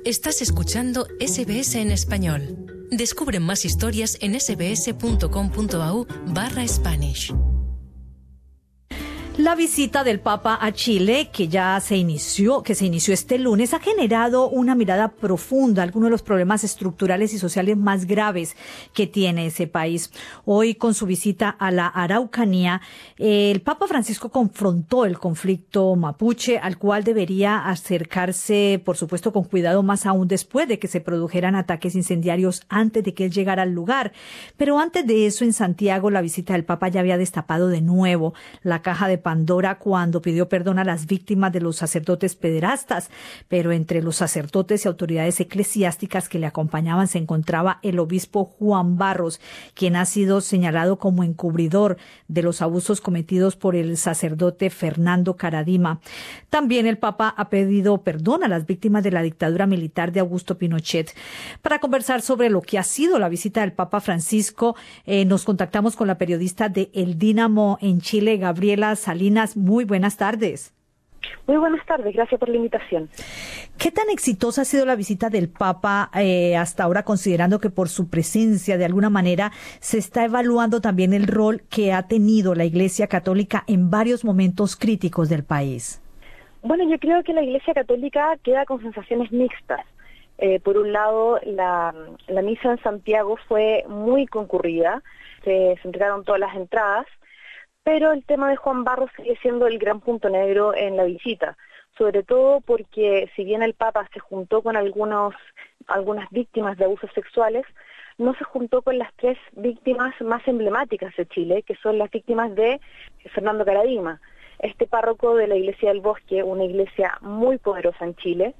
Estás escuchando SBS en español. Descubre más historias en sbs.com.au/Spanish. La visita del Papa a Chile, que se inició este lunes, ha generado una mirada profunda a algunos de los problemas estructurales y sociales más graves que tiene ese país. Hoy, con su visita a la Araucanía, el Papa Francisco confrontó el conflicto mapuche, al cual debería acercarse, por supuesto, con cuidado, más aún después de que se produjeran ataques incendiarios antes de que él llegara al lugar. Pero antes de eso, en Santiago, la visita del Papa ya había destapado de nuevo la caja de Pandora cuando pidió perdón a las víctimas de los sacerdotes pederastas, pero entre los sacerdotes y autoridades eclesiásticas que le acompañaban se encontraba el obispo Juan Barros, quien ha sido señalado como encubridor de los abusos cometidos por el sacerdote Fernando Karadima. También el Papa ha pedido perdón a las víctimas de la dictadura militar de Augusto Pinochet. Para conversar sobre lo que ha sido la visita del Papa Francisco, nos contactamos con la periodista de El Dínamo en Chile, Gabriela Salinas. Muy buenas tardes. Muy buenas tardes, gracias por la invitación. ¿Qué tan exitosa ha sido la visita del Papa hasta ahora, considerando que por su presencia de alguna manera se está evaluando también el rol que ha tenido la Iglesia Católica en varios momentos críticos del país? Bueno, yo creo que la Iglesia Católica queda con sensaciones mixtas. Por un lado, la misa en Santiago fue muy concurrida, se entregaron todas las entradas, pero el tema de Juan Barros sigue siendo el gran punto negro en la visita, sobre todo porque si bien el Papa se juntó con algunas víctimas de abusos sexuales, no se juntó con las 3 víctimas más emblemáticas de Chile, que son las víctimas de Fernando Karadima, este párroco de la Iglesia del Bosque, una iglesia muy poderosa en Chile,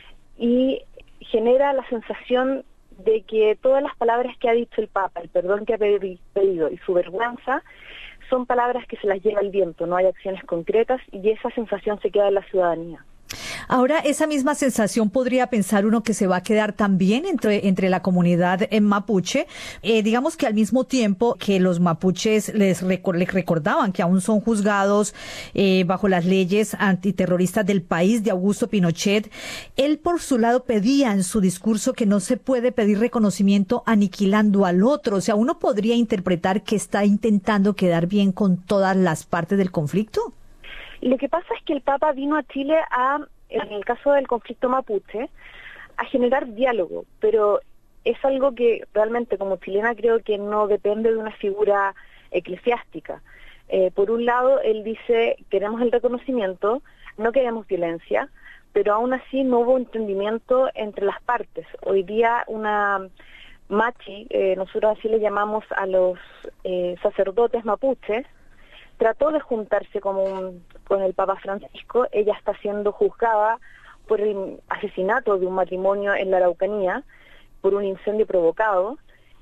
y genera la sensación de que todas las palabras que ha dicho el Papa, el perdón que ha pedido y su vergüenza, son palabras que se las lleva el viento, no hay acciones concretas y esa sensación se queda en la ciudadanía. Ahora, esa misma sensación podría pensar uno que se va a quedar también entre la comunidad en mapuche. Digamos que al mismo tiempo que los mapuches les recordaban que aún son juzgados bajo las leyes antiterroristas del país de Augusto Pinochet, él por su lado pedía en su discurso que no se puede pedir reconocimiento aniquilando al otro. O sea, uno podría interpretar que está intentando quedar bien con todas las partes del conflicto. Lo que pasa es que el Papa vino a Chile en el caso del conflicto mapuche, a generar diálogo, pero es algo que realmente como chilena creo que no depende de una figura eclesiástica. Por un lado, él dice, queremos el reconocimiento, no queremos violencia, pero aún así no hubo entendimiento entre las partes. Hoy día una machi, nosotros así le llamamos a los sacerdotes mapuches, trató de juntarse con el Papa Francisco. Ella está siendo juzgada por el asesinato de un matrimonio en la Araucanía, por un incendio provocado,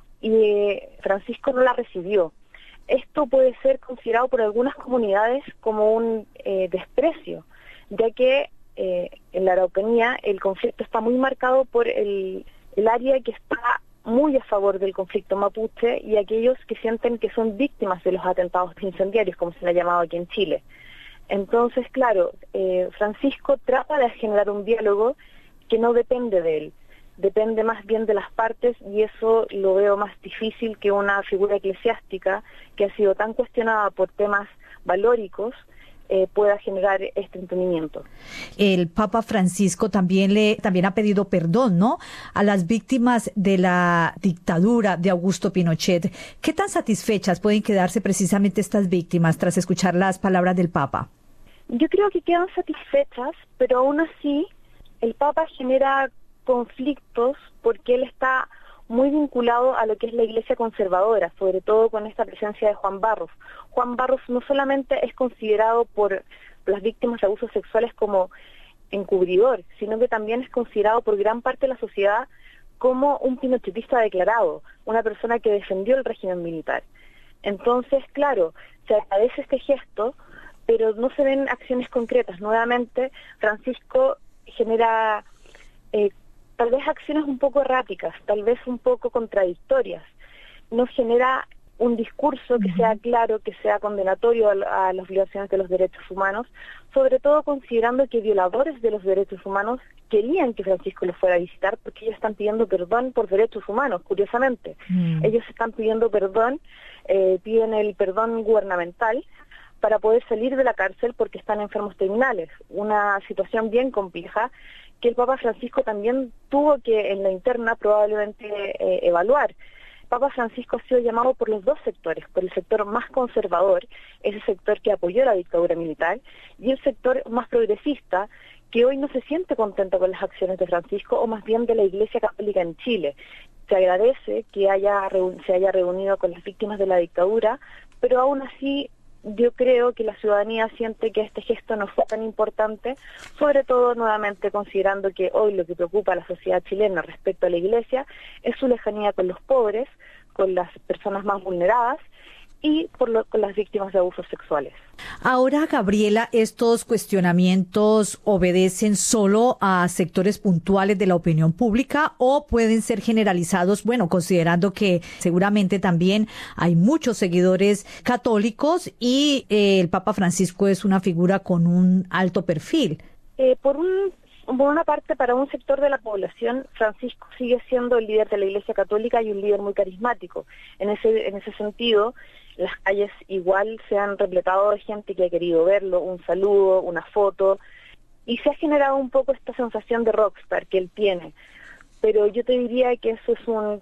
y Francisco no la recibió. Esto puede ser considerado por algunas comunidades como un desprecio, ya que en la Araucanía el conflicto está muy marcado por el área que está muy a favor del conflicto mapuche y aquellos que sienten que son víctimas de los atentados incendiarios, como se le ha llamado aquí en Chile. Entonces, claro, Francisco trata de generar un diálogo que no depende de él, depende más bien de las partes, y eso lo veo más difícil que una figura eclesiástica que ha sido tan cuestionada por temas valóricos pueda generar este entendimiento. El Papa Francisco también ha pedido perdón, ¿no?, a las víctimas de la dictadura de Augusto Pinochet. ¿Qué tan satisfechas pueden quedarse precisamente estas víctimas tras escuchar las palabras del Papa? Yo creo que quedan satisfechas, pero aún así el Papa genera conflictos porque él está muy vinculado a lo que es la Iglesia conservadora, sobre todo con esta presencia de Juan Barros. Juan Barros no solamente es considerado por las víctimas de abusos sexuales como encubridor, sino que también es considerado por gran parte de la sociedad como un pinochetista declarado, una persona que defendió el régimen militar. Entonces, claro, se agradece este gesto, pero no se ven acciones concretas. Nuevamente, Francisco genera tal vez acciones un poco erráticas, tal vez un poco contradictorias. No genera un discurso que sea claro, que sea condenatorio a las violaciones de los derechos humanos, sobre todo considerando que violadores de los derechos humanos querían que Francisco los fuera a visitar porque ellos están pidiendo perdón por derechos humanos, curiosamente. Ellos están pidiendo perdón, piden el perdón gubernamental para poder salir de la cárcel porque están enfermos terminales. Una situación bien compleja que el Papa Francisco también tuvo que en la interna probablemente evaluar. Papa Francisco ha sido llamado por los dos sectores, por el sector más conservador, ese sector que apoyó la dictadura militar, y el sector más progresista, que hoy no se siente contento con las acciones de Francisco, o más bien de la Iglesia Católica en Chile. Se agradece que se haya reunido con las víctimas de la dictadura, pero aún así yo creo que la ciudadanía siente que este gesto no fue tan importante, sobre todo nuevamente considerando que hoy lo que preocupa a la sociedad chilena respecto a la Iglesia es su lejanía con los pobres, con las personas más vulneradas y con las víctimas de abusos sexuales. Ahora, Gabriela, ¿estos cuestionamientos obedecen solo a sectores puntuales de la opinión pública o pueden ser generalizados? Bueno, considerando que seguramente también hay muchos seguidores católicos y el Papa Francisco es una figura con un alto perfil. Por una parte, para un sector de la población, Francisco sigue siendo el líder de la Iglesia Católica y un líder muy carismático. En ese sentido, las calles igual se han repletado de gente que ha querido verlo, un saludo, una foto, y se ha generado un poco esta sensación de rockstar que él tiene. Pero yo te diría que eso es un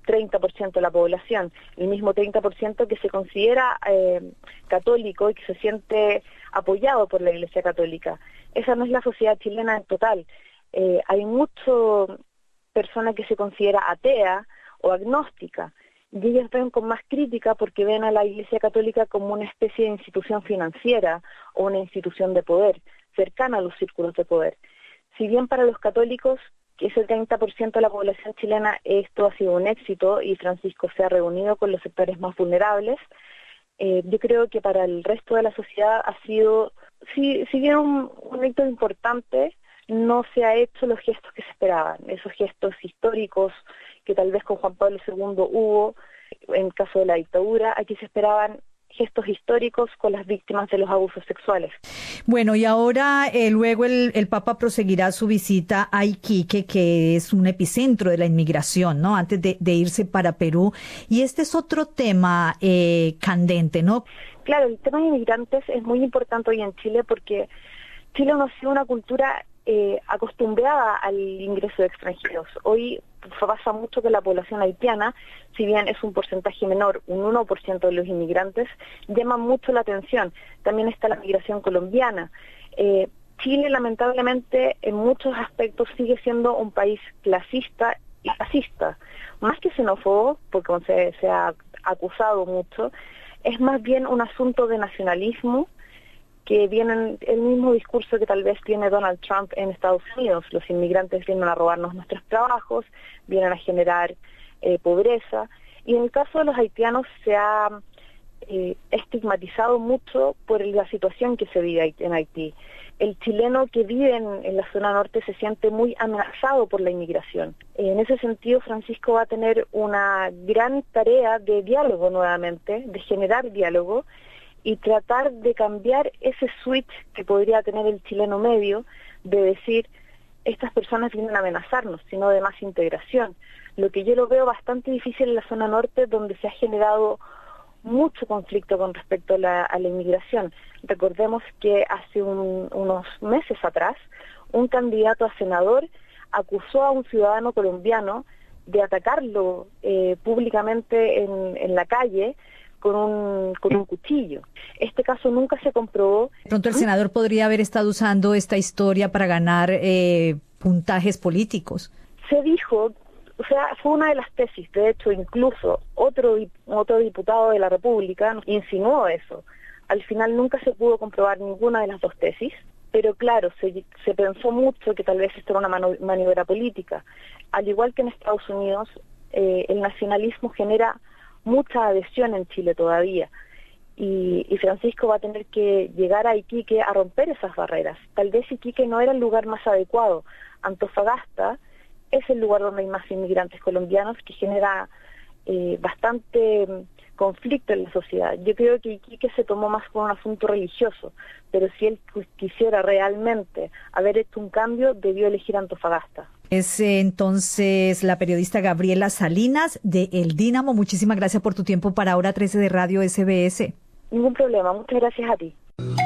30% de la población, el mismo 30% que se considera católico y que se siente apoyado por la Iglesia Católica. Esa no es la sociedad chilena en total. Hay mucha persona que se considera atea o agnóstica, y ellos ven con más crítica porque ven a la Iglesia Católica como una especie de institución financiera o una institución de poder, cercana a los círculos de poder. Si bien para los católicos, que es el 30% de la población chilena, esto ha sido un éxito y Francisco se ha reunido con los sectores más vulnerables, yo creo que para el resto de la sociedad ha sido, si bien un hito importante, no se ha hecho los gestos que se esperaban, esos gestos históricos que tal vez con Juan Pablo II hubo, en caso de la dictadura. Aquí se esperaban gestos históricos con las víctimas de los abusos sexuales. Bueno, y ahora luego el Papa proseguirá su visita a Iquique, que es un epicentro de la inmigración, ¿no? Antes de irse para Perú. Y este es otro tema candente, ¿no? Claro, el tema de inmigrantes es muy importante hoy en Chile porque Chile no ha sido una cultura acostumbrada al ingreso de extranjeros. Hoy pasa mucho que la población haitiana, si bien es un porcentaje menor, un 1% de los inmigrantes, llama mucho la atención. También está la migración colombiana. Chile, lamentablemente, en muchos aspectos sigue siendo un país clasista y racista. Más que xenófobo, porque se ha acusado mucho, es más bien un asunto de nacionalismo que viene el mismo discurso que tal vez tiene Donald Trump en Estados Unidos. Los inmigrantes vienen a robarnos nuestros trabajos, vienen a generar pobreza. Y en el caso de los haitianos se ha estigmatizado mucho por la situación que se vive en Haití. El chileno que vive en la zona norte se siente muy amenazado por la inmigración. En ese sentido, Francisco va a tener una gran tarea de diálogo nuevamente, de generar diálogo, y tratar de cambiar ese switch que podría tener el chileno medio de decir, estas personas vienen a amenazarnos, sino de más integración. Lo que yo lo veo bastante difícil en la zona norte, donde se ha generado mucho conflicto con respecto a la inmigración. Recordemos que hace unos meses atrás, un candidato a senador acusó a un ciudadano colombiano de atacarlo públicamente en la calle, con un cuchillo. Este caso nunca se comprobó. De pronto el senador podría haber estado usando esta historia para ganar puntajes políticos. Se dijo, o sea, fue una de las tesis. De hecho, incluso otro diputado de la República insinuó eso. Al final nunca se pudo comprobar ninguna de las dos tesis, pero claro, se pensó mucho que tal vez esto era una maniobra política. Al igual que en Estados Unidos, el nacionalismo genera mucha adhesión en Chile todavía, y Francisco va a tener que llegar a Iquique a romper esas barreras. Tal vez Iquique no era el lugar más adecuado. Antofagasta es el lugar donde hay más inmigrantes colombianos, que genera bastante conflicto en la sociedad. Yo creo que Iquique se tomó más por un asunto religioso, pero si él quisiera realmente haber hecho un cambio, debió elegir Antofagasta. Es entonces la periodista Gabriela Salinas de El Dínamo. Muchísimas gracias por tu tiempo para Hora 13 de Radio SBS. Ningún problema, muchas gracias a ti.